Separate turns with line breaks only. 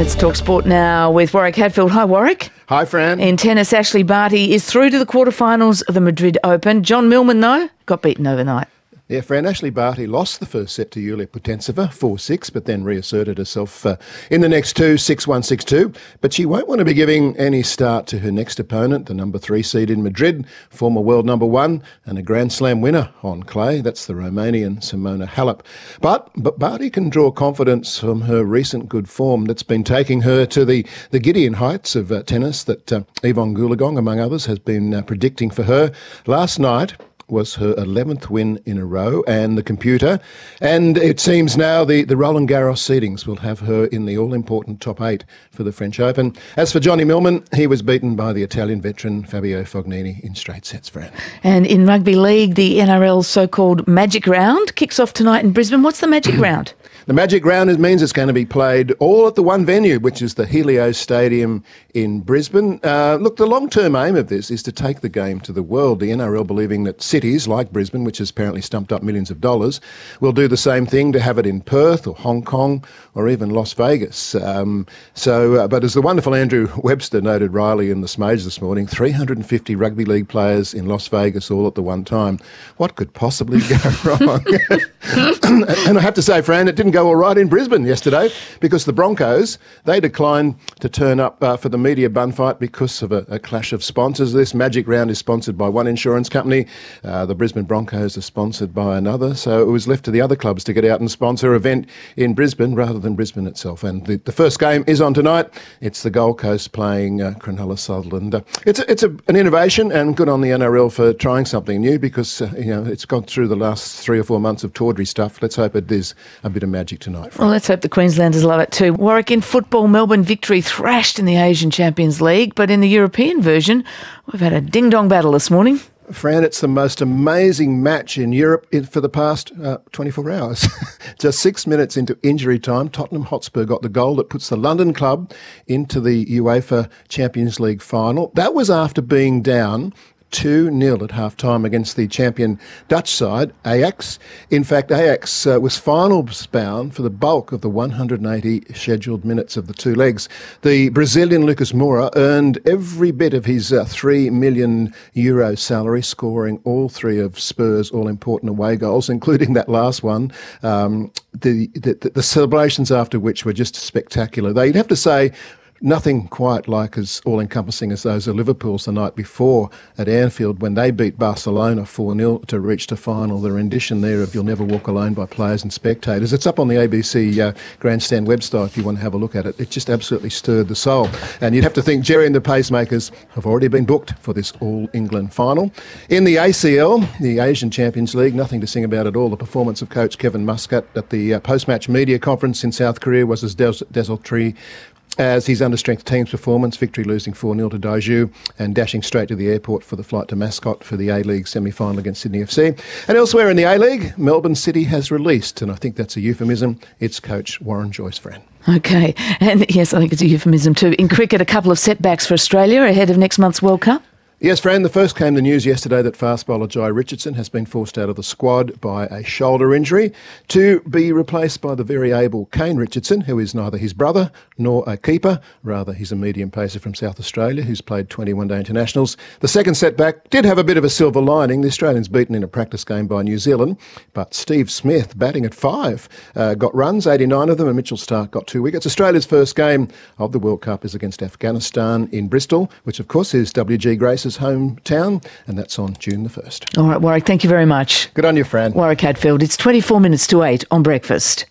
Let's talk sport now with Warwick Hadfield. Hi, Warwick.
Hi, Fran.
In tennis, Ashley Barty is through to the quarterfinals of the Madrid Open. John Millman, though, got beaten overnight.
Yeah, Fran, Ashley Barty lost the first set to Yulia Putintseva, 4-6, but then reasserted herself in the next two, 6-1, 6-2. But she won't want to be giving any start to her next opponent, the number 3 seed in Madrid, former world number 1 and a Grand Slam winner on clay. That's the Romanian Simona Halep. But Barty can draw confidence from her recent good form that's been taking her to the Gideon heights of tennis that Yvonne Goolagong, among others, has been predicting for her. Last night was her 11th win in a row, and the computer. And it seems now the Roland Garros seedings will have her in the all-important top 8 for the French Open. As for Johnny Millman, he was beaten by the Italian veteran Fabio Fognini in straight sets, Fran.
And in rugby league, the NRL's so-called Magic Round kicks off tonight in Brisbane. What's the Magic Round?
The Magic Round means it's going to be played all at the one venue, which is the Helios Stadium in Brisbane. Look, the long-term aim of this is to take the game to the world. The NRL believing that cities like Brisbane, which has apparently stumped up millions of dollars, will do the same thing to have it in Perth or Hong Kong or even Las Vegas. But as the wonderful Andrew Webster noted Riley in the Smage this morning, 350 rugby league players in Las Vegas all at the one time. What could possibly go wrong? And I have to say, Fran, it didn't go all right in Brisbane yesterday because the Broncos, they declined to turn up for the media bun fight because of a clash of sponsors. This Magic Round is sponsored by one insurance company. The Brisbane Broncos are sponsored by another. So it was left to the other clubs to get out and sponsor an event in Brisbane rather than Brisbane itself. And the first game is on tonight. It's the Gold Coast playing Cronulla Sutherland. It's an innovation, and good on the NRL for trying something new because it's gone through the last 3 or 4 months of tawdry stuff. Let's hope it is a bit of magic tonight.
Well, let's hope the Queenslanders love it too. Warwick, in football, Melbourne Victory thrashed in the Asian Champions League, but in the European version, we've had a ding-dong battle this morning.
Fran, it's the most amazing match in Europe for the past 24 hours. Just 6 minutes into injury time, Tottenham Hotspur got the goal that puts the London club into the UEFA Champions League final. That was after being down 2-0 at half-time against the champion Dutch side, Ajax. In fact, Ajax was finals bound for the bulk of the 180 scheduled minutes of the two legs. The Brazilian Lucas Moura earned every bit of his €3 million salary, scoring all 3 of Spurs' all-important away goals, including that last one. The celebrations after which were just spectacular. You'd have to say, nothing quite like as all-encompassing as those of Liverpool's the night before at Anfield when they beat Barcelona 4-0 to reach the final. The rendition there of You'll Never Walk Alone by players and spectators. It's up on the ABC Grandstand website if you want to have a look at it. It just absolutely stirred the soul. And you'd have to think Jerry and the Pacemakers have already been booked for this All-England final. In the ACL, the Asian Champions League, nothing to sing about at all. The performance of coach Kevin Muscat at the post-match media conference in South Korea was as desultory as his understrength team's performance, Victory losing 4-0 to Daegu and dashing straight to the airport for the flight to Mascot for the A-League semi-final against Sydney FC. And elsewhere in the A-League, Melbourne City has released, and I think that's a euphemism, its coach Warren Joyce, Fran.
OK, and yes, I think it's a euphemism too. In cricket, a couple of setbacks for Australia ahead of next month's World Cup.
Yes, Fran, the first came the news yesterday that fast bowler Jai Richardson has been forced out of the squad by a shoulder injury to be replaced by the very able Kane Richardson, who is neither his brother nor a keeper. Rather, he's a medium pacer from South Australia who's played 21-day internationals. The second setback did have a bit of a silver lining. The Australians beaten in a practice game by New Zealand, but Steve Smith, batting at 5, got runs, 89 of them, and Mitchell Starc got 2 wickets. Australia's first game of the World Cup is against Afghanistan in Bristol, which of course is W.G. Grace's hometown, and that's on June the 1st.
All right, Warwick, thank you very much.
Good on you, Fran.
Warwick Hadfield, it's 24 minutes to 8 on Breakfast.